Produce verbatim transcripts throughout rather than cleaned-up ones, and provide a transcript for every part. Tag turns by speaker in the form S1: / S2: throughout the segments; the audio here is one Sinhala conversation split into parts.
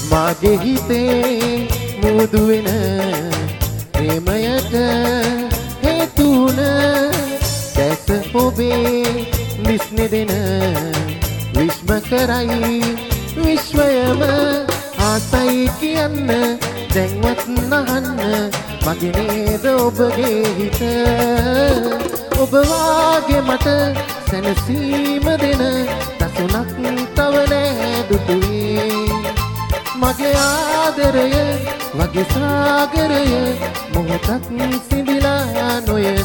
S1: මගේ හිතේ මුදු වෙන ප්‍රේමයට හේතු වුණ දැස ඔබේ විස්නේ දෙන විශ්ම කරයි විශ්වයම ආසයි කියන්න දැන්වත් නහන්න මගේ නේද ඔබගේ හිත ඔබ වාගේ මට සැනසීම දෙන දසුණක් තව නෑ දුටුවේ මගේ ආදරය වගේ සාගරය මොහොතක් සිඳිලා නොයන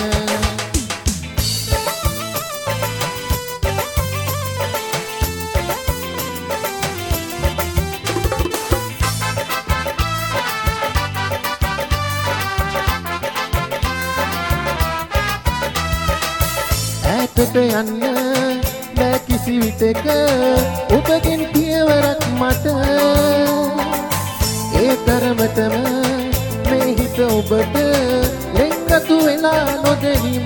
S1: ඈතට යන්න බෑ කිසි විටක ඔබගෙන් පියවරක් මට ඒ තරමටම මේ හිත ඔබට ලෙන්ගතු වෙලා නොදැනීම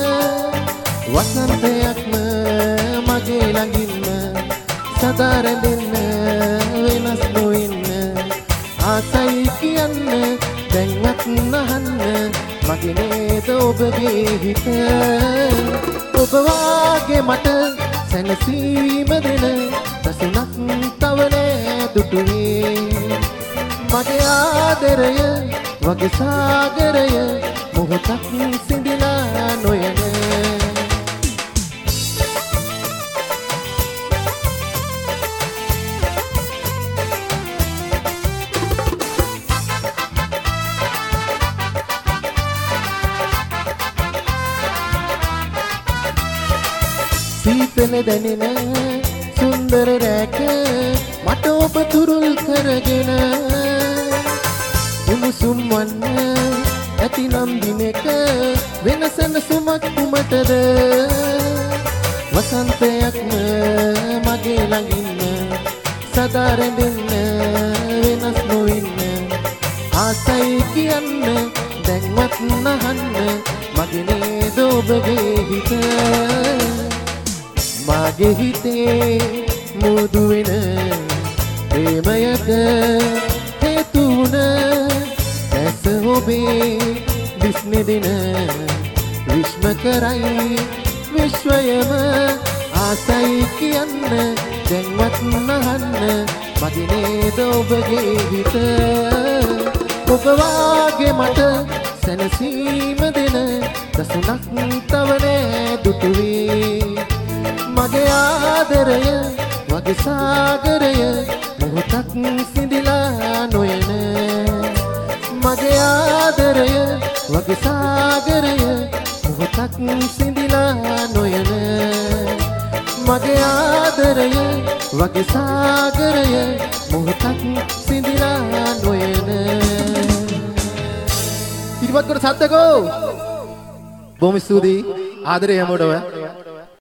S1: වසන්තයක්ම මගේ ළඟින්ම සදා රැඳෙන්න වෙනස් නොවෙන්න ආසයි කියන්න දැන්වත් නහන්න මගේ නේද ඔබගේ හිත ඔබ වාගේ මට සැනසීම දෙන දසුණක් තව නෑ දුටුවේ මගේ ආදරය වගේ සාගරය මොහොතක් සිඳිලා නොයන සීතල දැනෙන සුන්දර රැක මට ඔබ තුරුල් කරගෙන උණුසුම් වන්න ඇතිනම් දිනක වෙනසන සුමක් කුමටද වසන්තයක්ම මගේ ළඟින්ම සදා රැඳෙන්න වෙනස් නොවෙන්න ආසයි කියන්න දැන්වත් නහන්න මගේ නේද ඔබගේ හිත මගේ හිතේ මුදු වෙන ප්‍රේමයට හේතු වුණ දැස ඔබේ විස්නේ දෙන විශ්ම කරයි විශ්වයම ආසයි කියන්න දැන්වත් නහන්න මගේ නේද ඔබගේ හිත ඔබ වාගේ මට සැනසීම දෙන දසුණක් තව නෑ දුටුවේ මගේ ආදරය වගේ සාගරය මොහොතක් සිඳිලා නොයන මගේ ආදරය වගේ සාගරය මොහොතක් සිඳිලා නොයන මගේ ආදරය වගේ සාගරය මොහොතක් සිඳිලා නොයන ඉරිවත් කොට සද්දකෝ බොහොම ස්තුතියි ආදරය හැමෝටම